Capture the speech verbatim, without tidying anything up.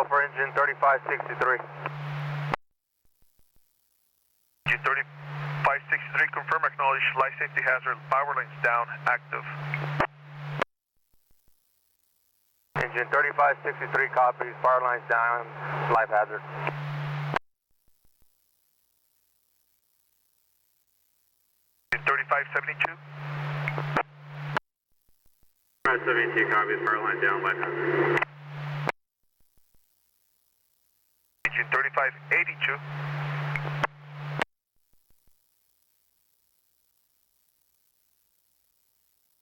Go for engine thirty-five sixty-three. Engine thirty-five sixty-three, confirm, acknowledge, life safety hazard, power lines down, active. Engine thirty-five sixty-three copies, power lines down, life hazard. Engine thirty-five seventy-two. seventy-two copies, power lines down, life hazard. Engine thirty-five eighty-two.